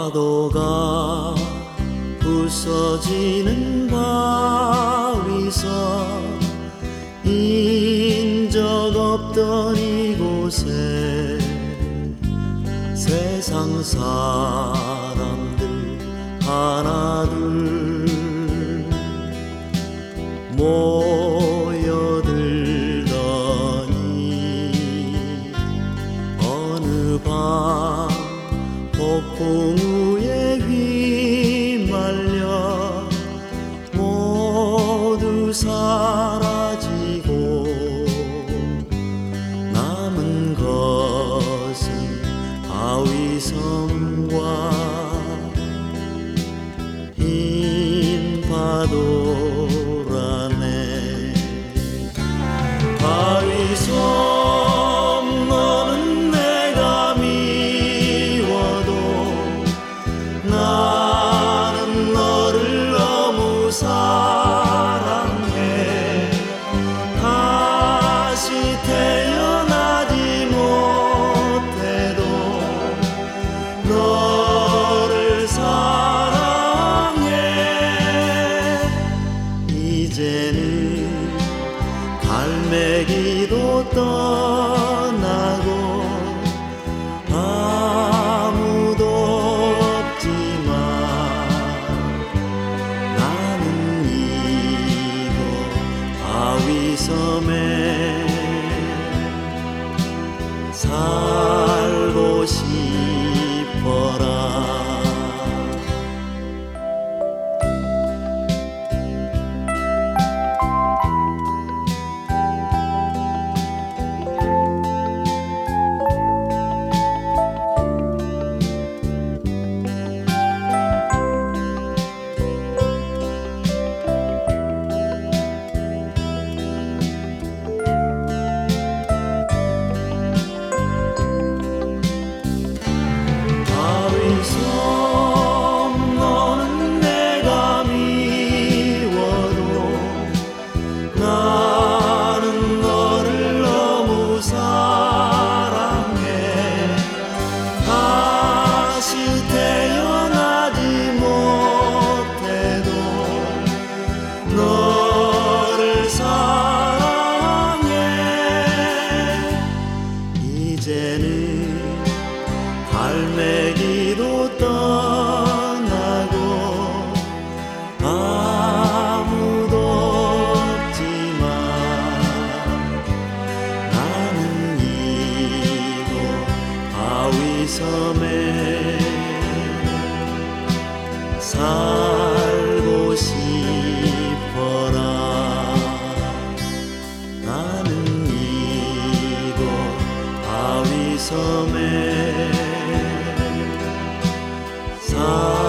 파도가 부서지는 바위섬 인적 없던 이곳에 세상 사람들 하나둘 모여들더니 어느 밤 폭풍 우에 휘말려 모두 사라지고 남은 것은 바위섬과 흰 파도라네. 바위섬 너는 내가 미워도 나는 너를 너무 사랑해. 다시 태어나지 못해도 너를 사랑해. 이제는 갈매기도 떠나고 아무도 없지만 나는 이곳 바위섬에 살고 싶어라. 바위섬 너는 내가 미워도 나는 너를 너무 사랑해. 다시 태어나지 못해도 너를 사랑해. 이제는 갈매기도 떠나고 아무도 없지만 나는 이곳 바위섬에 살고 싶어라. 나는 이곳 바위섬에